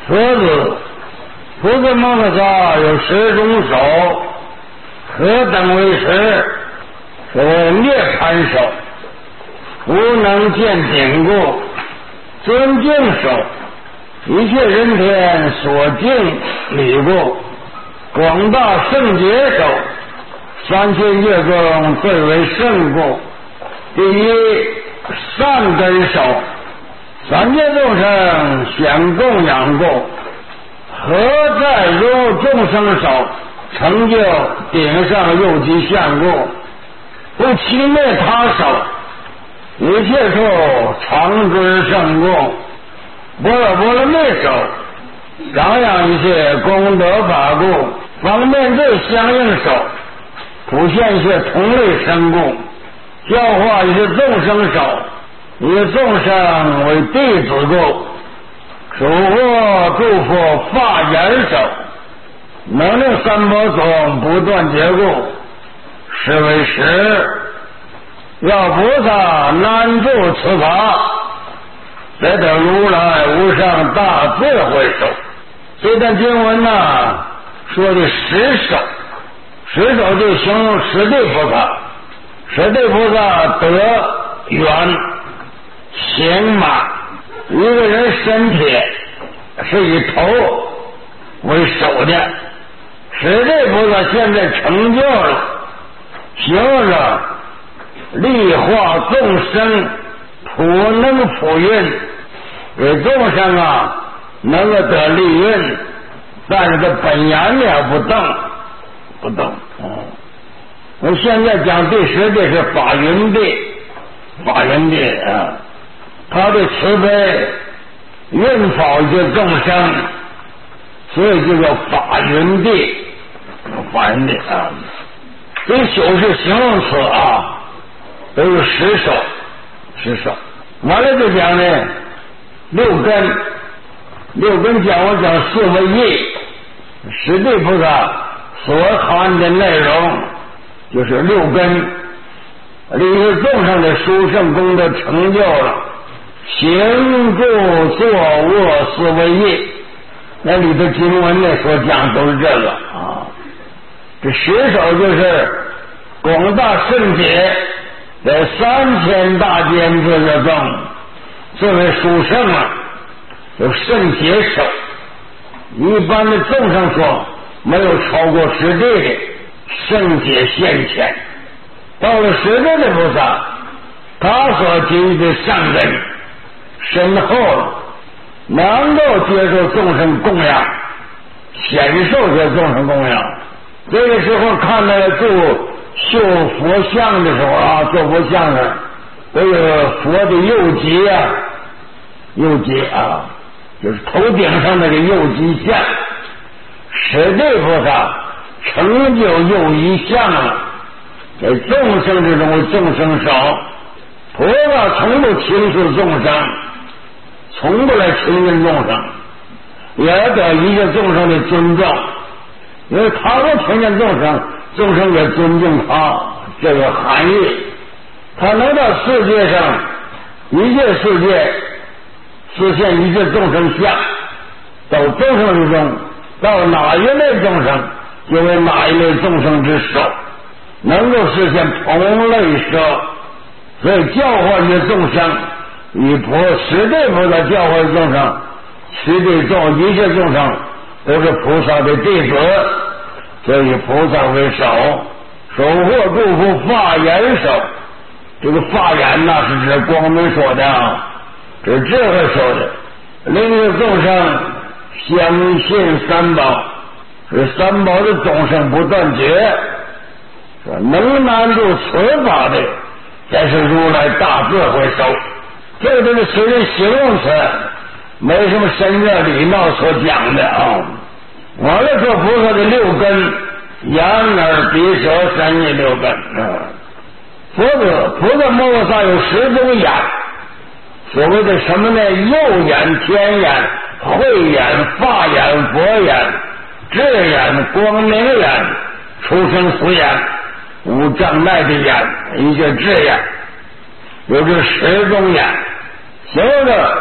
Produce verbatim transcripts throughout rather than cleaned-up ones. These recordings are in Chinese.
佛子，菩萨摩诃萨有十种手，何等为十？所谓涅盘手，无能见顶故，尊敬手，一切人天所敬礼故，广大圣洁手，三千界中最为圣故。第一，善根手，三界众生显供养故，何在如众生手，成就顶上右极相故，不轻蔑他手，一切处常知圣故，般若波罗蜜手，扬扬一切功德法故，方便对相应手，普现一切同类生故，教化一切众生手，以众生为弟子故，守护诸佛法眼手，能令三宝种不断结故，是为十。要菩萨难住此法，得得如来无上大智慧手。这段经文呢、啊、说的十手，十手就形容十地菩萨，十地菩萨得缘行马，一个人身体是以头为首的，十地菩萨现在成就了，行着利化众生，普能普运，给众生啊能够得利运，但是他本源也不动不动。嗯，我现在讲第十地是法云地，法云地啊，他的慈悲运导一些众生，所以就叫法云地，法云地啊。这九是形容词啊，都是十手，十手。完了就讲呢，六根，六根讲我讲四为义，十地菩萨所含的内容就是六根，利于众生的殊胜功德成就了，行住坐卧四为义，那里头经文呢所讲都是这个啊。这十手就是广大圣解，在三千大间这个中最为殊胜啊，有圣解手。一般的众生说没有超过十地的圣解现前，到了十地的菩萨，他所给予的善根深厚了，能够接受众生供养，显受这众生供养。这个时候看到做绣佛像的时候啊，做佛像的都有佛的右极啊，右极啊，就是头顶上那个右极像，十地菩萨成就右一相了，在众生之中为众生少，菩萨从不轻视众生，从不来轻视众生，也得一切众生的尊重，因为他不听见众生，众生也尊敬他，这个含义。他能到世界上一切世界实现一切众生相，到众生之中，到哪一类众生就为哪一类众生之首，能够实现同类舍。所以教化一些众生，以佛十地菩萨教化众生，十地众一切众生都是菩萨的弟子，所以菩萨为首，守护诸佛法眼手。这个法眼呐、啊、是指光明说的啊，这是智慧说的。令一众生相信三宝，是三宝的众生不断绝，说能难住此法的，才是如来大智慧手。这个都是随着形容词，没什么深热礼貌所讲的啊。完了说菩萨的六根，眼耳鼻舌身意六根啊。佛子菩萨摩诃萨有十种眼，所谓的什么呢？右眼、天眼、慧眼、法眼、佛眼、智眼、光明眼、出生死眼、无障碍的眼，一些智眼，有这十种眼。形容着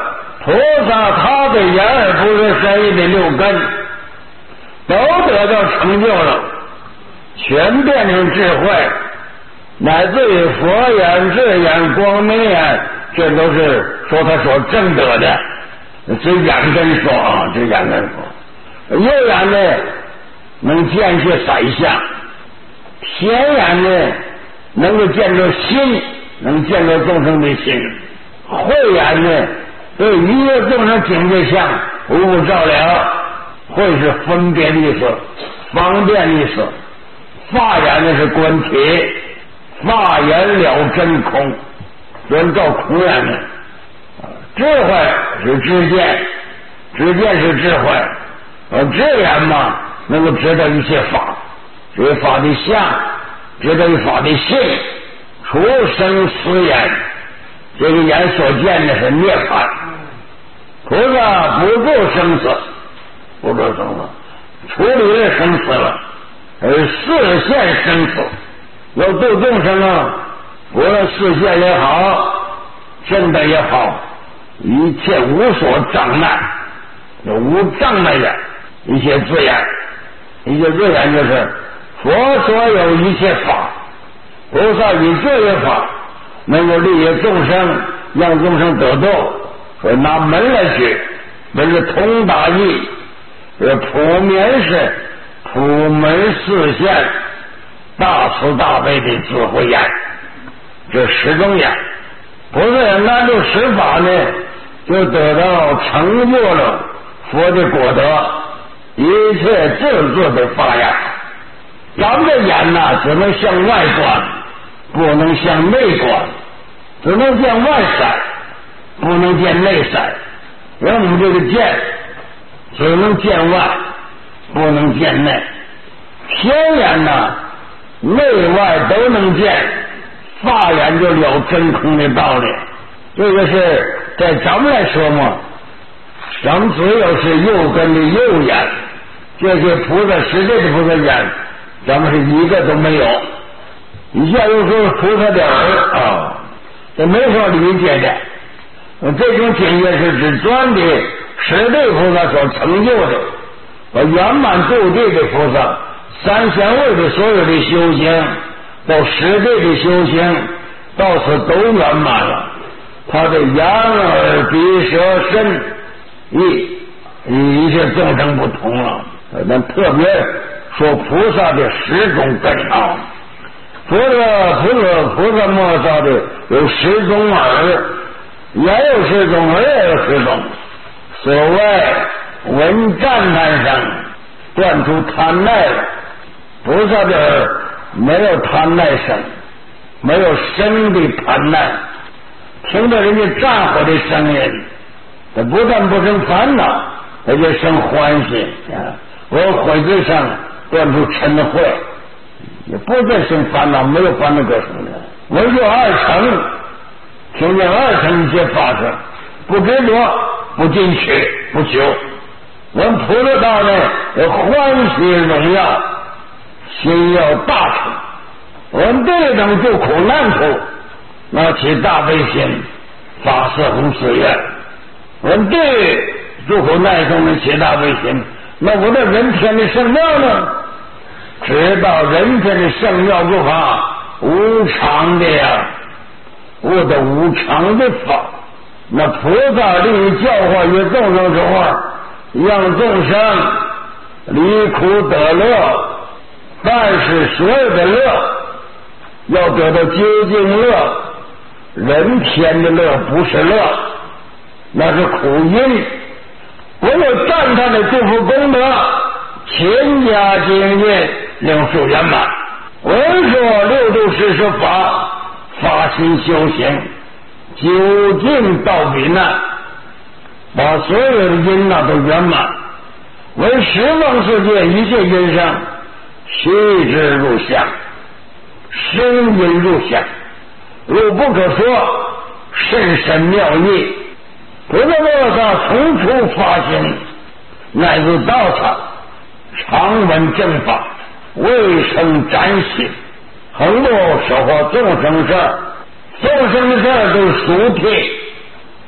菩萨他的眼耳不是三业的六根都得到成就了，全变成智慧，乃至于佛眼、智眼、光明眼，这都是说他所证得的。这眼根说啊，这眼根说，右眼呢能见些色相，天眼呢能够见着心，能见着众生的心，慧眼呢对一个众生境界相无不照了，慧是分别的意思，方便的意思。法眼呢是观体，法眼了真空，专照空眼的。智慧是知见，知见是智慧，而智眼嘛能够知道一切法，知法的相，知道一法的性，除生死眼，这个眼所见的是涅槃。菩萨不住生死，不住生死，处理了生死了，而示现生死，要度众生啊，无论示现也好，证的也好，一切无所障碍，有无障碍眼，一切自眼，一切自眼就是佛所有一切法，菩萨以这些法能够利益众生，让众生得度。说拿门来举，门是通达义，这普绵是普门示现，大慈大悲的智慧眼，这十种眼。菩萨也拿住十法呢，就得到成就了佛的果德，一切智智的发芽。咱们的眼呐，只能向外观，不能向内观，只能向外闪，不能见内闪。因为我们这个见只能见外，不能见内。天眼呐，内外都能见，法眼就了真空的道理。这个是在咱们来说嘛，咱们只有是右根的右眼，这些菩萨实际的菩萨眼，咱们是一个都没有。以下又说菩萨的耳啊，这没法理解的。这种境界是指专的十地菩萨所成就的，而圆满度地的菩萨，三贤位的所有的修行，到十地的修行，到此都圆满了。他的眼耳鼻舌身意与一切众生不同了。那特别说菩萨的十种根啊，佛的菩萨菩萨莫造的有十种耳，也有十种，耳也有十种。所谓闻赞叹声，断除贪爱了。菩萨的耳没有贪爱声，没有生的贪爱，听到人家赞火的声音，他不但不生烦恼，而且生欢喜啊！我悔之上断除嗔恚，也不再生烦恼，没有烦恼可生的。我有二乘，听见二乘一切法生，不执着，不进取，不求。我们菩萨道呢，有欢喜荣耀，心要大乘。我们对等救苦难处，那起大悲心，发四弘誓愿。我们对救苦难众的起大悲心，那我的人天的圣妙呢？知道人天的圣妙不法，无常的呀，悟得无常的法。那菩萨利于教化于众生之话，让众生离苦得乐，但是所有的乐要得到究竟乐，人天的乐不是乐，那是苦因。我有赞叹的祝福功德，勤加精进，令速圆满。我说六度世说法，发心修行，究竟到彼难，把所有的因呐都圆满。为十方世界一切因上，须知入相，生因入相，入不可说，甚深妙义。菩萨菩萨从初发心，乃至道场，常闻正法，未生沾心，恒不守护众生事，众生的事都是俗替，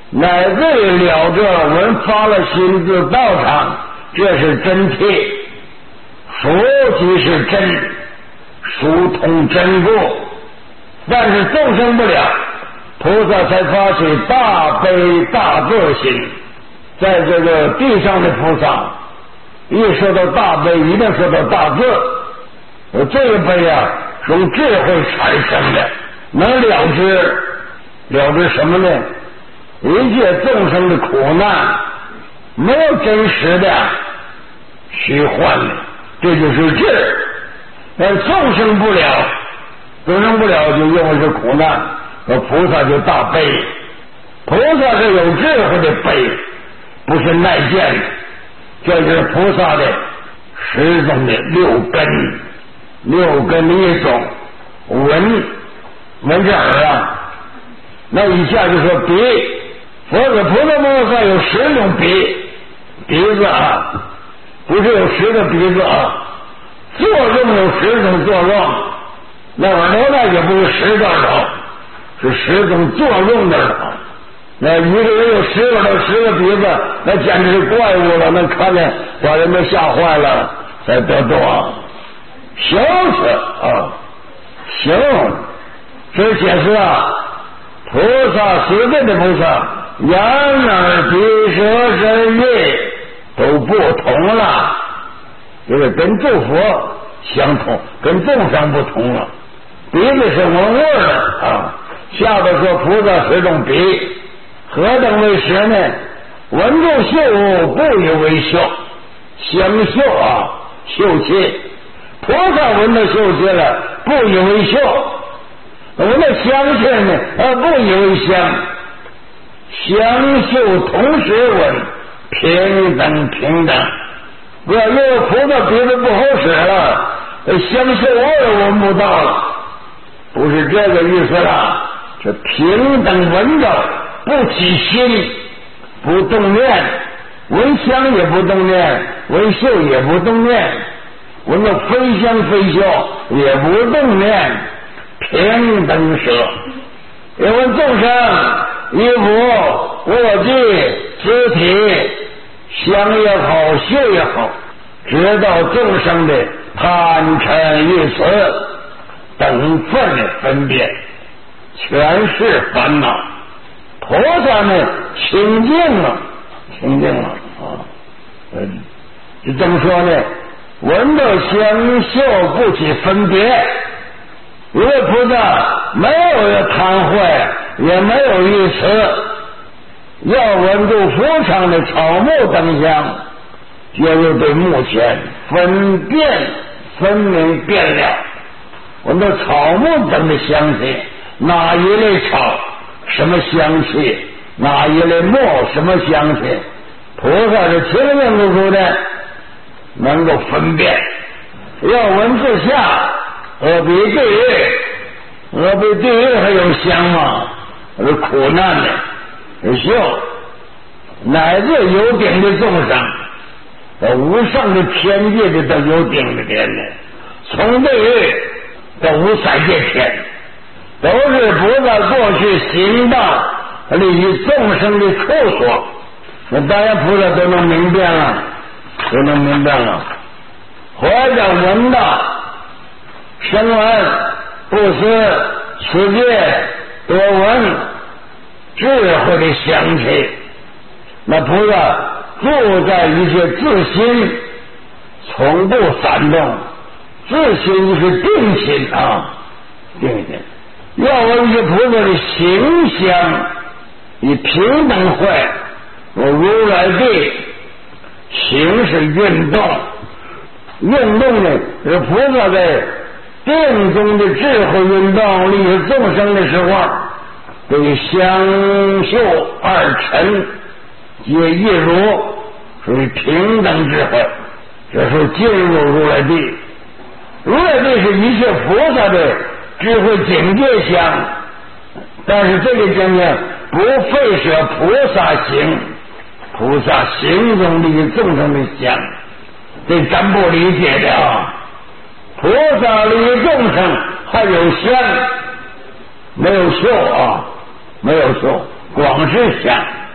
乃至于了这闻发了心自道场，这是真谛。佛即是真，殊通真故。但是众生不了，菩萨才发起大悲大智心。在这个地上的菩萨，一说到大悲，一定说到大智。这个悲啊，从智慧产生的，能了知了知什么呢？一切众生的苦难，没有真实的，虚幻的，这就是智。但众生不了，众生不了就认为是苦难，而菩萨就大悲。菩萨是有智慧的悲，不是耐见的。这是菩萨的十种的六根，六根的一种闻，闻这耳啊，那以下就说鼻。佛说菩萨菩萨有十种鼻，鼻子啊，不是有十个鼻子啊，作用有十种作用。那耳朵呢也不是十个耳朵，是十种作用的耳朵。那一个人有十个耳十个鼻子，那简直是怪物了，那看见把人都吓坏了，才得度啊。行是啊，行，这解释啊，菩萨随便的菩萨。眼耳鼻舌身意都不同了，这个跟诸佛相同，跟众生不同了。鼻子是闻味的啊，下边说菩萨十种鼻，何等为十呢？闻住嗅不以为嗅，香嗅啊，嗅气。菩萨闻到嗅气了，不以为嗅；闻到香气呢，呃，不以为香。香嗅同时闻，平等平等。不要因为菩萨鼻子不好使了，香嗅味闻不到了，不是这个意思了。这平等闻着，不起心，不动念，闻香也不动念，闻嗅也不动念，闻到非香非嗅也不动念，平等舍。也问众生衣服、卧具、肢体，香也好，嗅也好，知道众生的贪嗔欲死等分的分别，全是烦恼。菩萨呢，清净了，清净了啊！嗯，就这么说呢，闻到香嗅不起分别。因为菩萨没有贪坏，也没有欲死，要闻住佛场的草木等香，就是对目前分辨分明辨了。闻到草木等的香气，哪一类草什么香气，哪一类木什么香气，菩萨是清清楚楚的能够分辨。要闻自下何必地狱？何必地狱还有香吗？是苦难的，有秀，乃至有顶的众生，无上的天界的都有顶的天的，从地狱到无三界天，都是菩萨过去行道利益众生的处所。那当然菩萨都能明辨了，都能明辨了。或者闻到声闻、布施、持戒、多闻、智慧的香气，那菩萨住在一些自心，从不散动。自心是定心啊，定心。要闻一些菩萨的形象，以平等会，我如来地形是运动。运动呢，是菩萨在定中的智慧运动利益众生的时候，对香嗅二尘皆一如，属于平等智慧。这时候进入如来地，如来地是一切菩萨的智慧境界相，但是这个境界不费舍菩萨行，菩萨行中利益众生的相。这咱不理解的啊！菩萨利益众生还有香，没有嗅啊，没有嗅，光是香。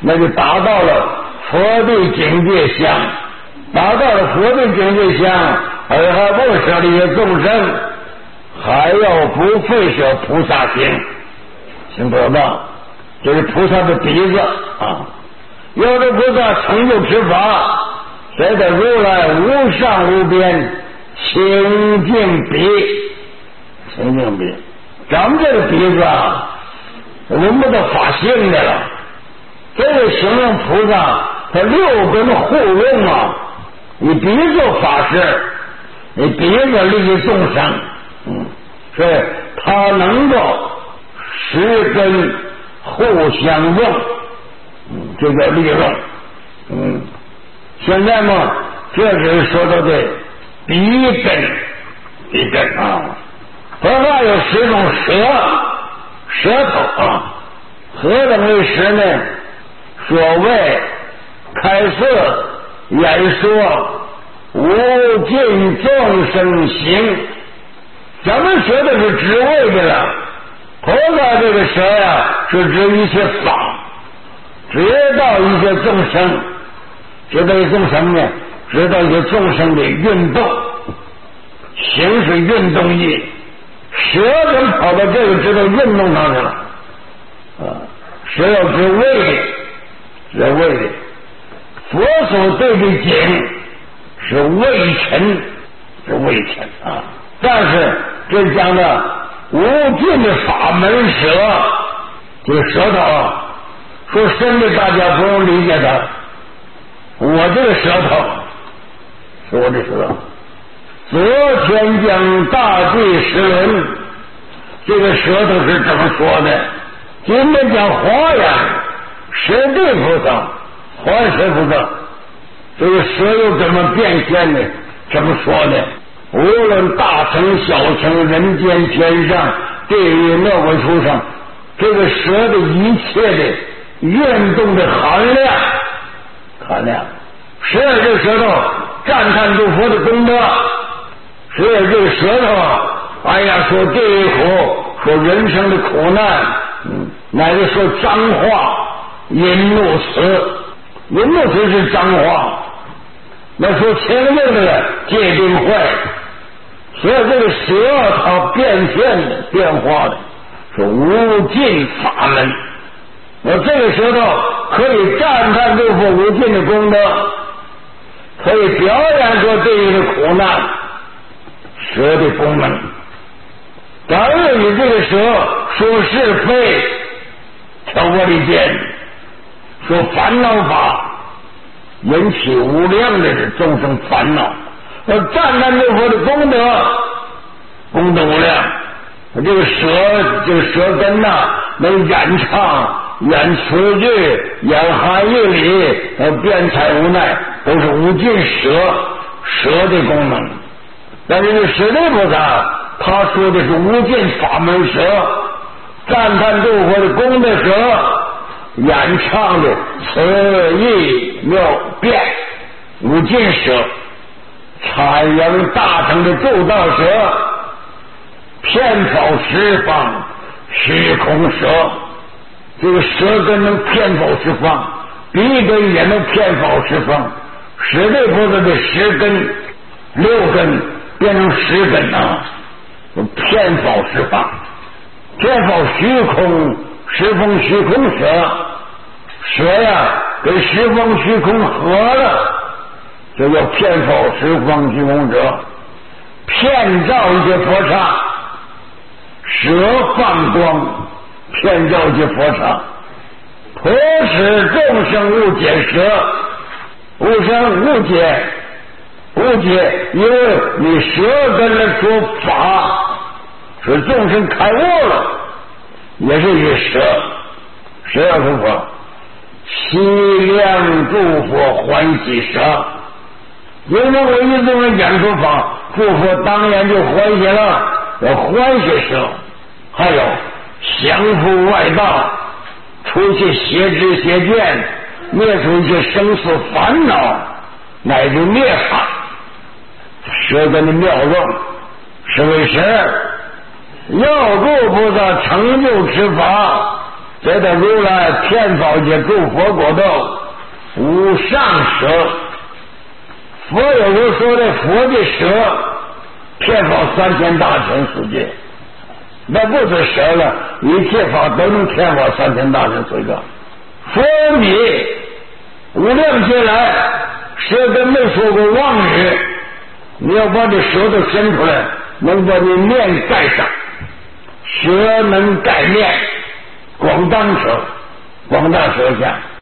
那就达到了佛的境界相，达到了佛的境界相，而还不舍这些众生，还要不废舍菩萨行，行多大？这是菩萨的鼻子啊！有的菩萨成就之法，觉得如来无上无边清净鼻，清净鼻，咱们这个鼻子啊，轮不到法性的了。这个形容菩萨，他六根互用啊！你鼻做法事，你鼻子利益众生，嗯，所以他能够十根互相用，嗯，这叫利用。嗯，现在嘛，这只是说到的鼻根，鼻根啊。佛法有十种舌，舌头啊，何等为舌呢？所谓开示演说无尽众生行，咱们说的是职位的了。菩萨这个舌呀，是指一切法，知道一些众生，知道一些众生呢，知道一些众生的运动，行是运动意，舌人跑到这个知道运动上去了啊，舌要知位的。这位的佛所对的景是微尘，是微尘啊！但是这讲的无尽的法门舌，这个舌头啊，说深的大家不用理解它。我这个舌头是我的舌头，昨天讲大地十轮，这个舌头是怎么说的？今天讲华严。十地菩萨，还是菩萨，这个舌又怎么变现呢？怎么说呢？无论大乘小乘，人间天上地狱恶鬼畜生，这个舌的一切的运动的含量，含量，十二这个舌头赞叹诸佛的功德，十二这个舌头啊，哎呀，说地狱苦，说人生的苦难，嗯，乃至说脏话。淫怒词，淫怒词是脏话，那说清净的戒定慧，所以这个舌它变现的变化的是无尽法门。我这个舌头可以赞叹诸佛无尽的功德，可以表演说地狱的苦难，舌的功能。当然你这个舌说是非，挑拨离间。说烦恼法引起无量的众生烦恼，要赞叹诸佛的功德，功德无量。这个舌，这个舌根呐、啊，能演唱、演词句、演含义理，呃，辩才无奈，都是无尽舌舌的功能。但是这十地菩萨，他说的是无尽法门舌，赞叹诸佛的功德舌。演唱的词义妙辩无尽舌，阐扬大乘的助道舌，遍扫十方虚空舌。这个舌根能遍扫十方，鼻根也能遍扫十方。十地菩萨的十根六根变成十根啊，遍扫十方，遍扫虚空。十方虚空舌，舌呀跟十方虚空合了，这叫遍扫十方虚空者，遍照一些佛刹，舌放光，遍照一些佛刹，普使众生误解舌，误生误解，误解，因为你舌根来说法，使众生开悟了。也是以舌，舌要诸佛，悉量诸佛欢喜舌。因为我一众人讲出法，诸佛当然就欢喜了，要欢喜舌。还有降伏外道，除一些邪知邪见，灭除一些生死烦恼，乃至灭法。舌根的妙用是为神。要度菩萨成就之法， 这个如来天宝界诸佛国道无上舍，佛有时说的佛的舍，天宝三千大千世界，那不是舍了，一切法都能天宝三千大千世界。佛你无量劫来舌根没说过妄语，你要把这舌头伸出来，能把你面盖上，舌能盖面，广当舌，广大舌下。